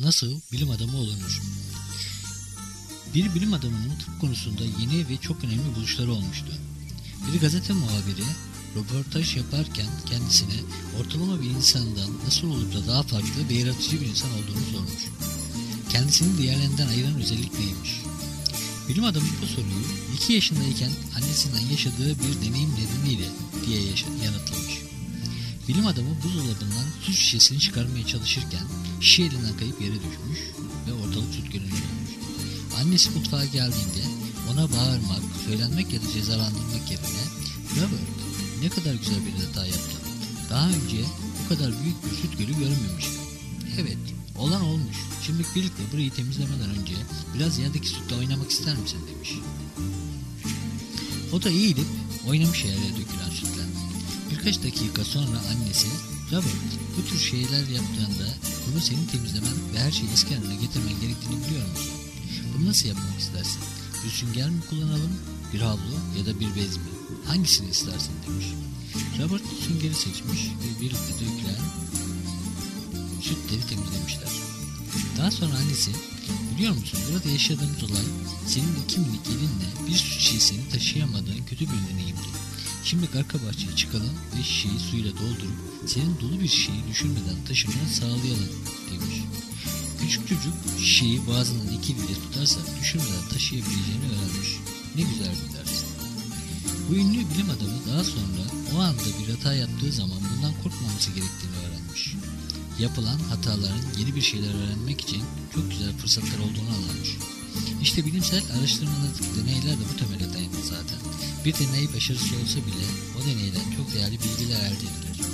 Nasıl bilim adamı olunur? Bir bilim adamının tıp konusunda yeni ve çok önemli buluşları olmuştu. Bir gazete muhabiri röportaj yaparken kendisine ortalama bir insandan nasıl olup da daha farklı ve yaratıcı bir insan olduğunu sormuş. Kendisini diğerlerinden ayıran özellik neymiş? Bilim adamı bu soruyu 2 yaşındayken annesinden yaşadığı bir deneyim nedeniyle diye yanıtlamış. Bilim adamı buzdolabından süt şişesini çıkarmaya çalışırken şişe elinden kayıp yere düşmüş ve ortalık süt gölüne dönmüş. Annesi mutfağa geldiğinde ona bağırmak, söylenmek ya da cezalandırmak yerine "Robert, ne kadar güzel bir hata yaptın. Daha önce bu kadar büyük bir süt gölü görmemiştim. Evet, olan olmuş. Şimdi birlikte burayı temizlemeden önce biraz yerdeki sütle oynamak ister misin?" demiş. O da eğilip oynamış yere dökülen sütle. Birkaç dakika sonra annesi, "Robert, bu tür şeyler yaptığında bunu senin temizlemen ve her şeyi eski haline getirmen gerektiğini biliyor musun? Bunu nasıl yapmak istersin? Bir sünger mi kullanalım, bir havlu ya da bir bez mi? Hangisini istersin?" demiş. Robert süngeri seçmiş ve birlikte dökülen sütleri temizlemişler. Daha sonra annesi, "Biliyor musun, burada yaşadığımız olay senin 2 minik elinle bir süt şişesini taşıyamadığın kötü bir deneyimdi. Şimdi arka bahçeye çıkalım ve şişeyi suyla doldurup senin dolu bir şişeyi düşürmeden taşımanı sağlayalım," demiş. Küçük çocuk şişeyi boğazından 2 elle tutarsa düşürmeden taşıyabileceğini öğrenmiş. Ne güzel bir ders. Bu ünlü bilim adamı daha sonra o anda bir hata yaptığı zaman bundan korkmaması gerektiğini öğrenmiş. Yapılan hataların yeni bir şeyler öğrenmek için çok güzel fırsatlar olduğunu anlamış. İşte bilimsel araştırmalardaki deneyler de bu temele dayanır zaten. Bir deney başarısız olsa bile o deneyden çok değerli bilgiler elde edilir.